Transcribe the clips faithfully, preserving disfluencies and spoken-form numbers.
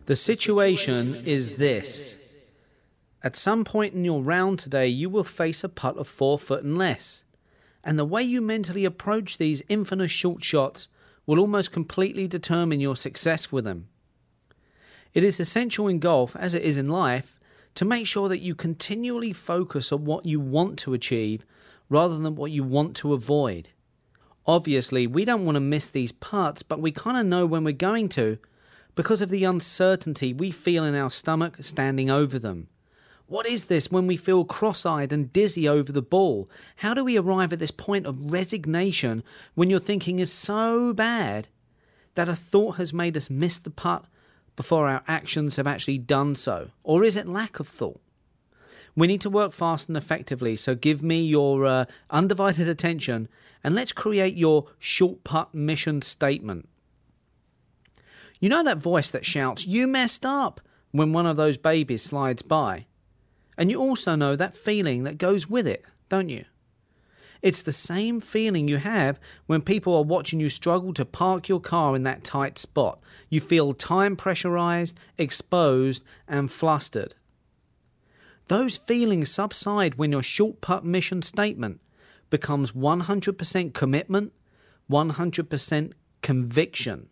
The situation is this. At some point in your round today, you will face a putt of four foot and less. And the way you mentally approach these infamous short shots will almost completely determine your success with them. It is essential in golf, as it is in life, to make sure that you continually focus on what you want to achieve rather than what you want to avoid. Obviously, we don't want to miss these putts, but we kind of know when we're going to because of the uncertainty we feel in our stomach standing over them. What is this when we feel cross-eyed and dizzy over the ball? How do we arrive at this point of resignation when your thinking is so bad that a thought has made us miss the putt before our actions have actually done so? Or is it lack of thought? We need to work fast and effectively, so give me your uh, undivided attention and let's create your short putt mission statement. You know that voice that shouts, "You messed up," when one of those babies slides by? And you also know that feeling that goes with it, don't you? It's the same feeling you have when people are watching you struggle to park your car in that tight spot. You feel time pressurized, exposed, and flustered. Those feelings subside when your short putt mission statement becomes one hundred percent commitment, one hundred percent conviction.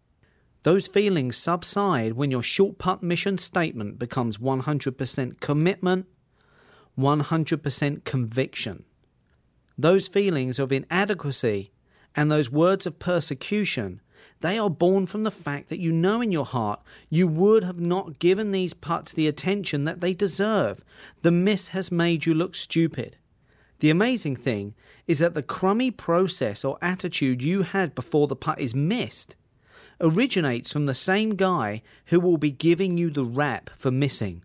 Those feelings subside when your short putt mission statement becomes one hundred percent commitment, one hundred percent conviction. Those feelings of inadequacy and those words of persecution, they are born from the fact that you know in your heart you would have not given these putts the attention that they deserve. The miss has made you look stupid. The amazing thing is that the crummy process or attitude you had before the putt is missed originates from the same guy who will be giving you the rap for missing.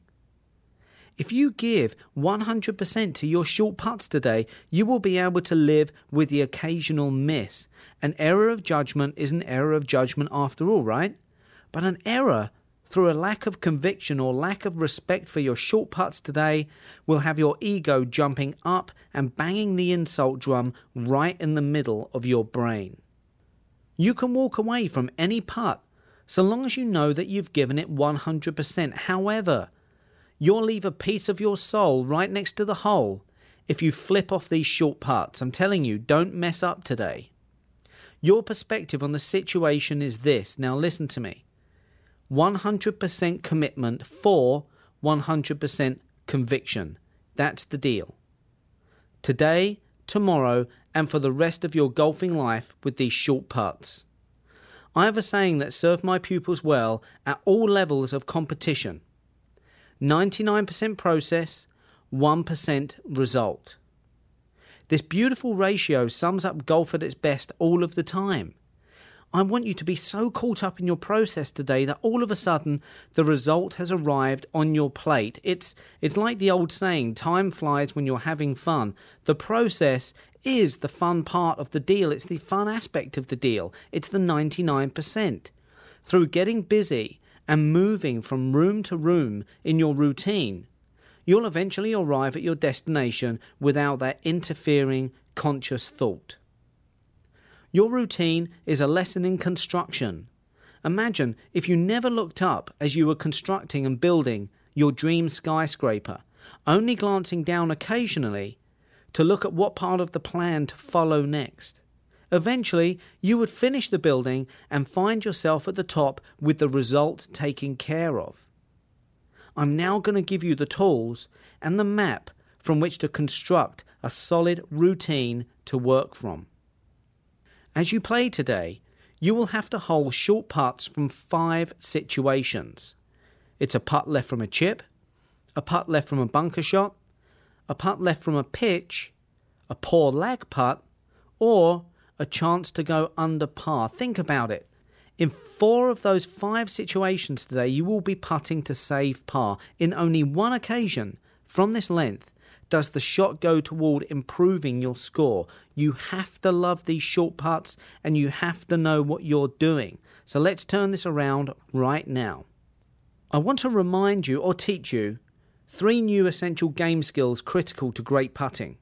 If you give one hundred percent to your short putts today, you will be able to live with the occasional miss. An error of judgment is an error of judgment after all, right? But an error through a lack of conviction or lack of respect for your short putts today will have your ego jumping up and banging the insult drum right in the middle of your brain. You can walk away from any putt so long as you know that you've given it one hundred percent. However, you'll leave a piece of your soul right next to the hole if you flip off these short putts. I'm telling you, don't mess up today. Your perspective on the situation is this. Now listen to me. one hundred percent commitment for one hundred percent conviction. That's the deal. Today, tomorrow, and for the rest of your golfing life with these short putts. I have a saying that served my pupils well at all levels of competition. ninety-nine percent process, one percent result. This beautiful ratio sums up golf at its best all of the time. I want you to be so caught up in your process today that all of a sudden the result has arrived on your plate. It's, it's like the old saying, time flies when you're having fun. The process is the fun part of the deal. It's the fun aspect of the deal. It's the ninety-nine percent. Through getting busy and moving from room to room in your routine, you'll eventually arrive at your destination without that interfering conscious thought. Your routine is a lesson in construction. Imagine if you never looked up as you were constructing and building your dream skyscraper, only glancing down occasionally to look at what part of the plan to follow next. Eventually, you would finish the building and find yourself at the top with the result taken care of. I'm now going to give you the tools and the map from which to construct a solid routine to work from. As you play today, you will have to hole short putts from five situations. It's a putt left from a chip, a putt left from a bunker shot, a putt left from a pitch, a poor lag putt, or a chance to go under par. Think about it. In four of those five situations today, you will be putting to save par. In only one occasion from this length does the shot go toward improving your score. You have to love these short putts and you have to know what you're doing. So let's turn this around right now. I want to remind you or teach you three new essential game skills critical to great putting.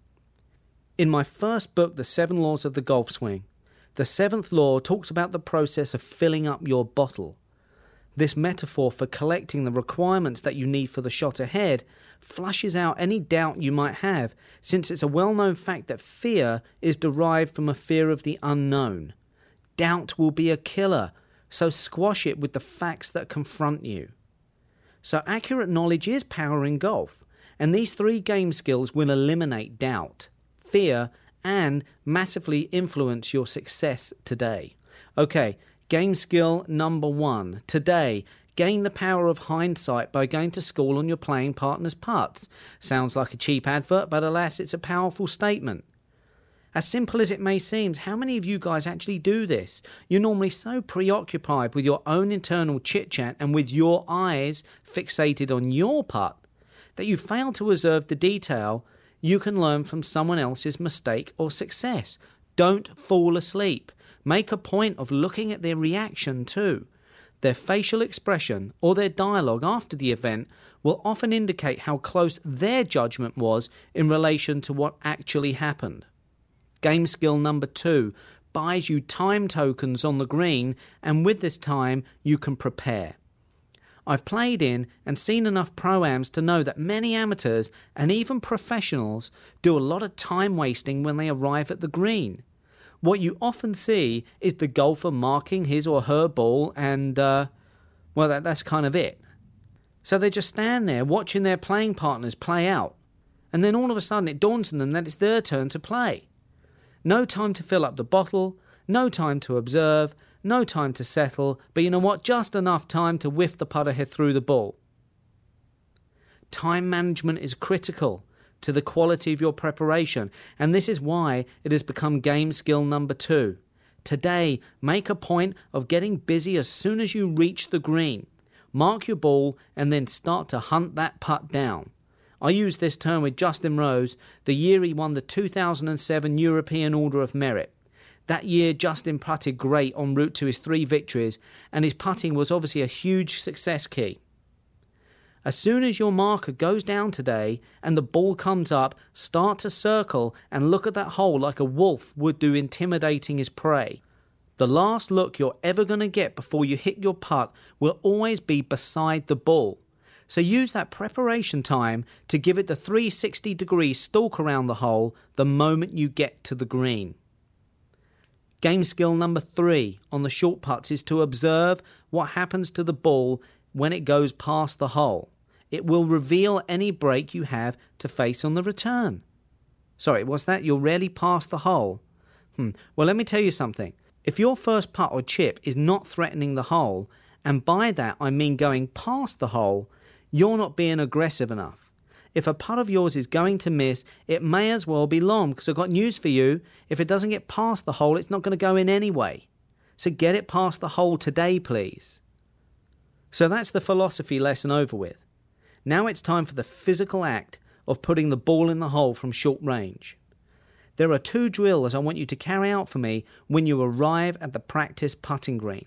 In my first book, The Seven Laws of the Golf Swing, the seventh law talks about the process of filling up your bottle. This metaphor for collecting the requirements that you need for the shot ahead flushes out any doubt you might have, since it's a well-known fact that fear is derived from a fear of the unknown. Doubt will be a killer, so squash it with the facts that confront you. So accurate knowledge is power in golf, and these three game skills will eliminate doubt, fear, and massively influence your success today. Okay, game skill number one. Today, gain the power of hindsight by going to school on your playing partner's putts. Sounds like a cheap advert, but alas, it's a powerful statement. As simple as it may seem, how many of you guys actually do this? You're normally so preoccupied with your own internal chit-chat and with your eyes fixated on your putt that you fail to observe the detail you can learn from someone else's mistake or success. Don't fall asleep. Make a point of looking at their reaction too. Their facial expression or their dialogue after the event will often indicate how close their judgment was in relation to what actually happened. Game skill number two buys you time tokens on the green, and with this time you can prepare. I've played in and seen enough pro-ams to know that many amateurs and even professionals do a lot of time wasting when they arrive at the green. What you often see is the golfer marking his or her ball and, uh, well, that, that's kind of it. So they just stand there watching their playing partners play out, and then all of a sudden it dawns on them that it's their turn to play. No time to fill up the bottle, no time to observe, no time to settle, but you know what? Just enough time to whiff the putter head through the ball. Time management is critical to the quality of your preparation, and this is why it has become game skill number two. Today, make a point of getting busy as soon as you reach the green. Mark your ball and then start to hunt that putt down. I used this term with Justin Rose the year he won the two thousand seven European Order of Merit. That year, Justin putted great en route to his three victories, and his putting was obviously a huge success key. As soon as your marker goes down today and the ball comes up, start to circle and look at that hole like a wolf would do intimidating his prey. The last look you're ever going to get before you hit your putt will always be beside the ball. So use that preparation time to give it the three hundred sixty degree stalk around the hole the moment you get to the green. Game skill number three on the short putts is to observe what happens to the ball when it goes past the hole. It will reveal any break you have to face on the return. Sorry, what's that? You're rarely past the hole? Hmm. Well, let me tell you something. If your first putt or chip is not threatening the hole, and by that I mean going past the hole, you're not being aggressive enough. If a putt of yours is going to miss, it may as well be long, because I've got news for you. If it doesn't get past the hole, it's not going to go in anyway. So get it past the hole today, please. So that's the philosophy lesson over with. Now it's time for the physical act of putting the ball in the hole from short range. There are two drills I want you to carry out for me when you arrive at the practice putting green.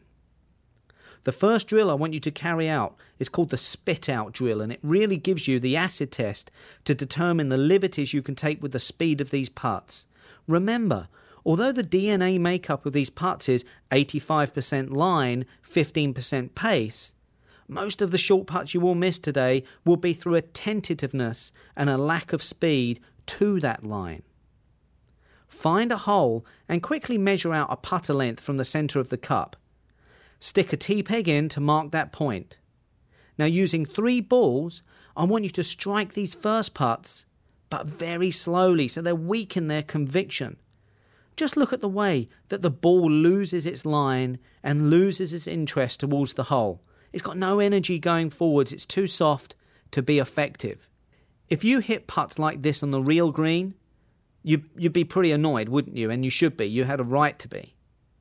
The first drill I want you to carry out is called the spit out drill, and it really gives you the acid test to determine the liberties you can take with the speed of these putts. Remember, although the D N A makeup of these putts is eighty-five percent line, fifteen percent pace, most of the short putts you will miss today will be through a tentativeness and a lack of speed to that line. Find a hole and quickly measure out a putter length from the centre of the cup. Stick a T-peg in to mark that point. Now, using three balls, I want you to strike these first putts, but very slowly, so they're weak in their conviction. Just look at the way that the ball loses its line and loses its interest towards the hole. It's got no energy going forwards. It's too soft to be effective. If you hit putts like this on the real green, you, you'd be pretty annoyed, wouldn't you? And you should be. You had a right to be.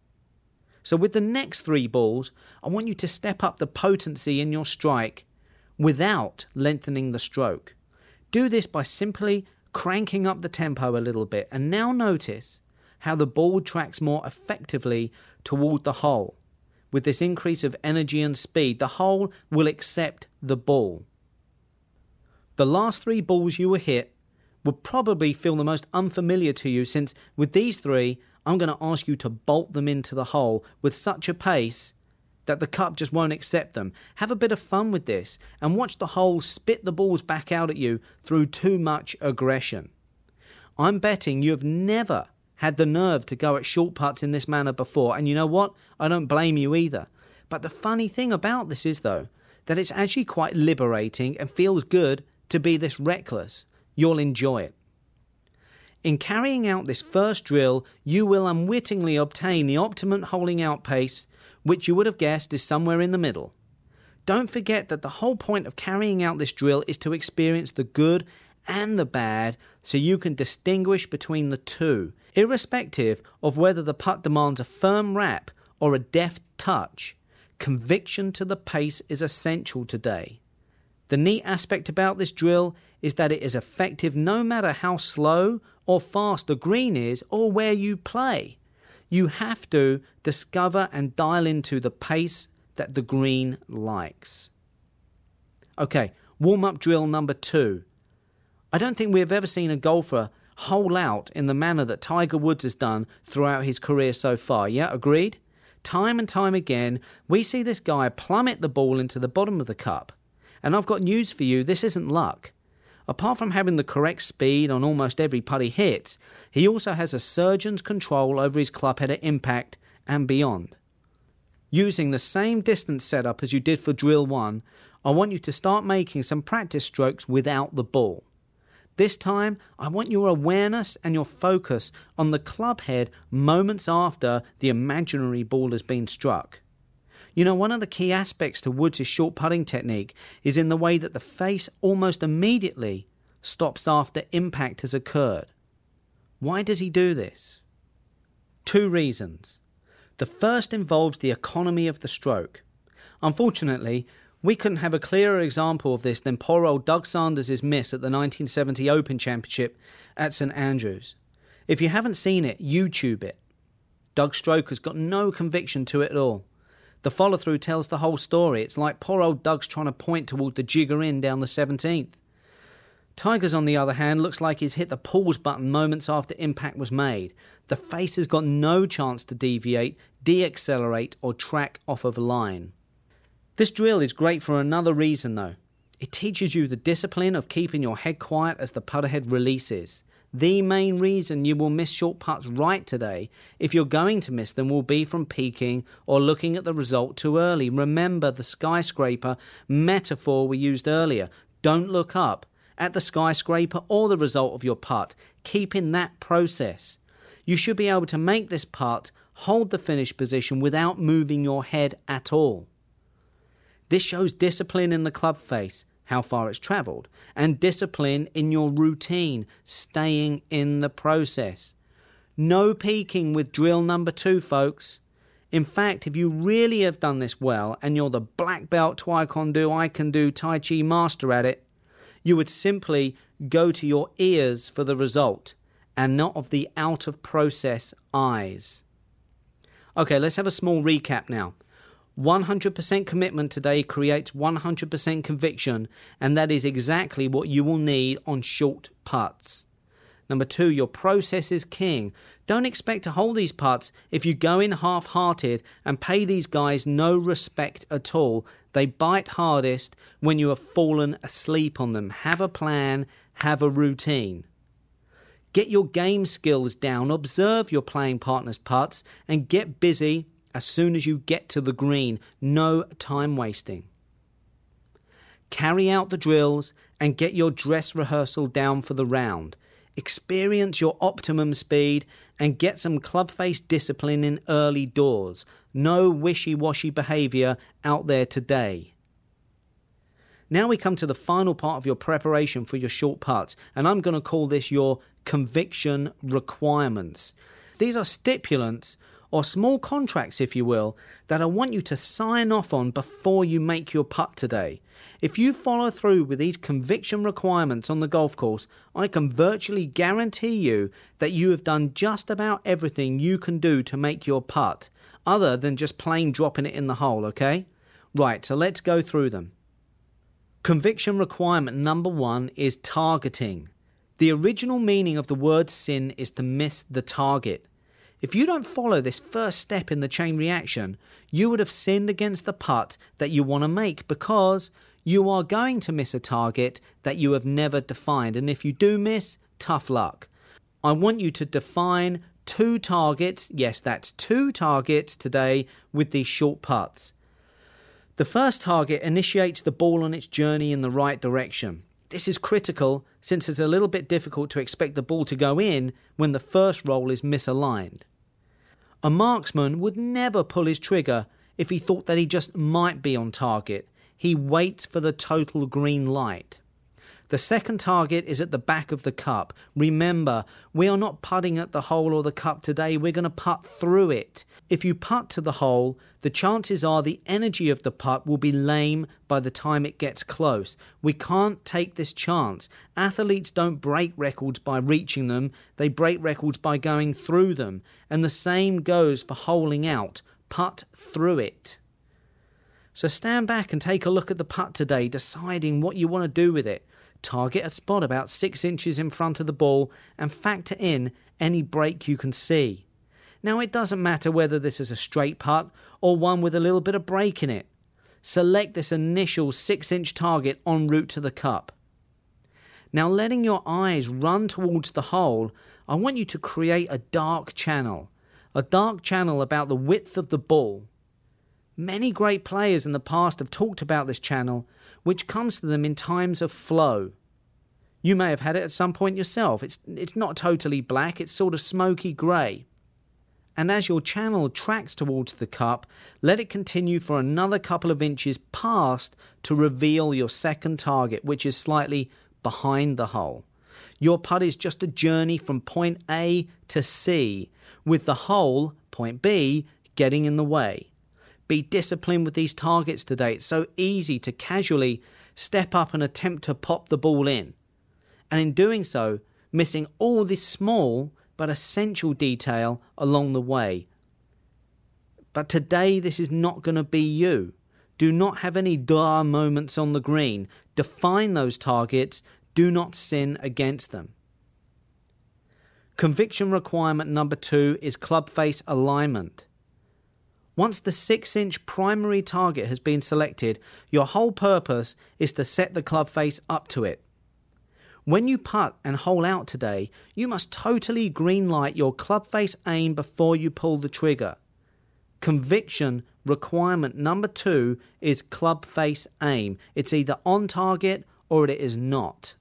So with the next three balls, I want you to step up the potency in your strike without lengthening the stroke. Do this by simply cranking up the tempo a little bit, and now notice how the ball tracks more effectively toward the hole. With this increase of energy and speed, the hole will accept the ball. The last three balls you will hit will probably feel the most unfamiliar to you, since with these three, I'm going to ask you to bolt them into the hole with such a pace that the cup just won't accept them. Have a bit of fun with this and watch the hole spit the balls back out at you through too much aggression. I'm betting you have never had the nerve to go at short putts in this manner before, and you know what? I don't blame you either. But the funny thing about this is, though, that it's actually quite liberating and feels good to be this reckless. You'll enjoy it. In carrying out this first drill, you will unwittingly obtain the optimum holing out pace, which you would have guessed is somewhere in the middle. Don't forget that the whole point of carrying out this drill is to experience the good and the bad so you can distinguish between the two, irrespective of whether the putt demands a firm wrap or a deft touch. Conviction to the pace is essential today. The neat aspect about this drill is that it is effective no matter how slow or fast the green is or where you play. You have to discover and dial into the pace that the green likes. Okay, warm-up drill number two. I don't think we have ever seen a golfer hole out in the manner that Tiger Woods has done throughout his career so far. Yeah, agreed? Time and time again, we see this guy plummet the ball into the bottom of the cup. And I've got news for you, this isn't luck. Apart from having the correct speed on almost every putt he hits, he also has a surgeon's control over his club head at impact and beyond. Using the same distance setup as you did for drill one, I want you to start making some practice strokes without the ball. This time, I want your awareness and your focus on the club head moments after the imaginary ball has been struck. You know, one of the key aspects to Woods' short putting technique is in the way that the face almost immediately stops after impact has occurred. Why does he do this? Two reasons. The first involves the economy of the stroke. Unfortunately, we couldn't have a clearer example of this than poor old Doug Sanders' miss at the nineteen seventy Open Championship at Saint Andrews. If you haven't seen it, YouTube it. Doug's stroke has got no conviction to it at all. The follow-through tells the whole story. It's like poor old Doug's trying to point toward the jigger in down the seventeenth. Tiger's, on the other hand, looks like he's hit the pause button moments after impact was made. The face has got no chance to deviate, de-accelerate, or track off of a line. This drill is great for another reason, though. It teaches you the discipline of keeping your head quiet as the putter head releases. The main reason you will miss short putts right today, if you're going to miss them, will be from peeking or looking at the result too early. Remember the skyscraper metaphor we used earlier. Don't look up at the skyscraper or the result of your putt. Keep in that process. You should be able to make this putt, hold the finish position without moving your head at all. This shows discipline in the club face, how far it's travelled, and discipline in your routine, staying in the process. No peeking with drill number two, folks. In fact, if you really have done this well, and you're the black belt Taekwondo, I can do Tai Chi master at it, you would simply go to your ears for the result, and not of the out-of-process eyes. Okay, let's have a small recap now. one hundred percent commitment today creates one hundred percent conviction, and that is exactly what you will need on short putts. Number two, your process is king. Don't expect to hold these putts if you go in half-hearted and pay these guys no respect at all. They bite hardest when you have fallen asleep on them. Have a plan, have a routine. Get your game skills down, observe your playing partner's putts, and get busy as soon as you get to the green. No time wasting. Carry out the drills and get your dress rehearsal down for the round. Experience your optimum speed and get some club face discipline in early doors. No wishy-washy behaviour out there today. Now we come to the final part of your preparation for your short putts, and I'm going to call this your conviction requirements. These are stipulants, or small contracts, if you will, that I want you to sign off on before you make your putt today. If you follow through with these conviction requirements on the golf course, I can virtually guarantee you that you have done just about everything you can do to make your putt, other than just plain dropping it in the hole, okay? Right, so let's go through them. Conviction requirement number one is targeting. The original meaning of the word sin is to miss the target. If you don't follow this first step in the chain reaction, you would have sinned against the putt that you want to make, because you are going to miss a target that you have never defined. And if you do miss, tough luck. I want you to define two targets. Yes, that's two targets today with these short putts. The first target initiates the ball on its journey in the right direction. This is critical since it's a little bit difficult to expect the ball to go in when the first roll is misaligned. A marksman would never pull his trigger if he thought that he just might be on target. He waits for the total green light. The second target is at the back of the cup. Remember, we are not putting at the hole or the cup today, we're going to putt through it. If you putt to the hole, the chances are the energy of the putt will be lame by the time it gets close. We can't take this chance. Athletes don't break records by reaching them, they break records by going through them. And the same goes for holing out. Putt through it. So stand back and take a look at the putt today, deciding what you want to do with it. Target a spot about six inches in front of the ball and factor in any break you can see. Now, it doesn't matter whether this is a straight putt or one with a little bit of break in it. Select this initial six inch target en route to the cup. Now, letting your eyes run towards the hole, I want you to create a dark channel. A dark channel about the width of the ball. Many great players in the past have talked about this channel, which comes to them in times of flow. You may have had it at some point yourself. It's, it's not totally black, it's sort of smoky grey. And as your channel tracks towards the cup, let it continue for another couple of inches past to reveal your second target, which is slightly behind the hole. Your putt is just a journey from point A to C, with the hole, point B, getting in the way. Be disciplined with these targets today. It's so easy to casually step up and attempt to pop the ball in. And in doing so, missing all this small but essential detail along the way. But today, this is not going to be you. Do not have any duh moments on the green. Define those targets. Do not sin against them. Conviction requirement number two is club face alignment. Once the six inch primary target has been selected, your whole purpose is to set the club face up to it. When you putt and hole out today, you must totally greenlight your club face aim before you pull the trigger. Conviction requirement number two is club face aim. It's either on target or it is not.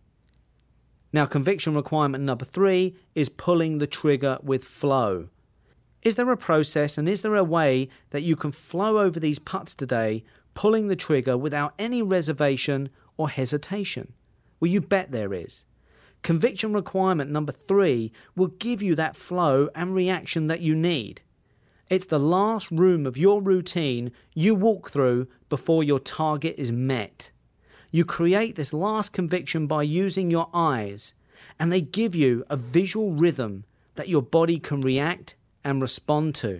Now, conviction requirement number three is pulling the trigger with flow. Is there a process and is there a way that you can flow over these putts today, pulling the trigger without any reservation or hesitation? Well, you bet there is. Conviction requirement number three will give you that flow and reaction that you need. It's the last room of your routine you walk through before your target is met. You create this last conviction by using your eyes, and they give you a visual rhythm that your body can react and respond to.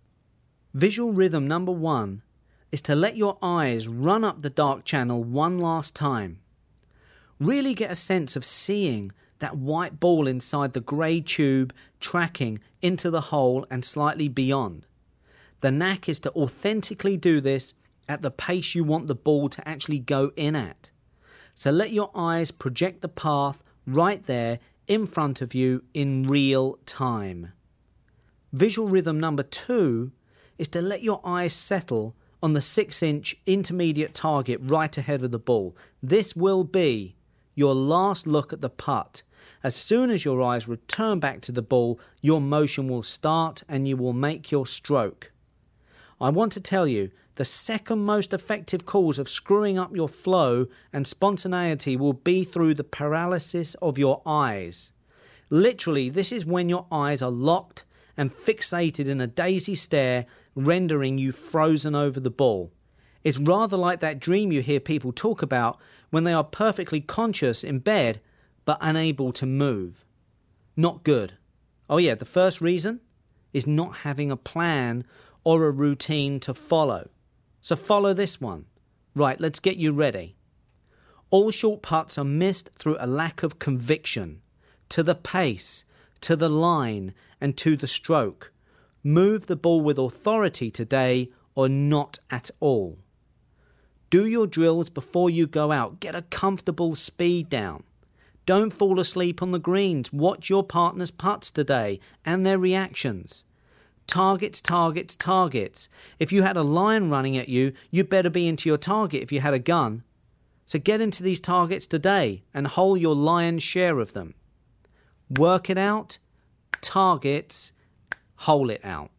Visual rhythm number one is to let your eyes run up the dark channel one last time. Really get a sense of seeing that white ball inside the grey tube tracking into the hole and slightly beyond. The knack is to authentically do this at the pace you want the ball to actually go in at. So let your eyes project the path right there in front of you in real time. Visual rhythm number two is to let your eyes settle on the six inch intermediate target right ahead of the ball. This will be your last look at the putt. As soon as your eyes return back to the ball, your motion will start and you will make your stroke. I want to tell you, the second most effective cause of screwing up your flow and spontaneity will be through the paralysis of your eyes. Literally, this is when your eyes are locked and fixated in a daisy stare, rendering you frozen over the ball. It's rather like that dream you hear people talk about when they are perfectly conscious in bed but unable to move. Not good. Oh yeah, the first reason is not having a plan or a routine to follow. So follow this one. Right, let's get you ready. All short putts are missed through a lack of conviction. To the pace, to the line, and to the stroke. Move the ball with authority today or not at all. Do your drills before you go out. Get a comfortable speed down. Don't fall asleep on the greens. Watch your partner's putts today and their reactions. Targets, targets, targets. If you had a lion running at you, you'd better be into your target if you had a gun. So get into these targets today and hold your lion's share of them. Work it out, targets, hole it out.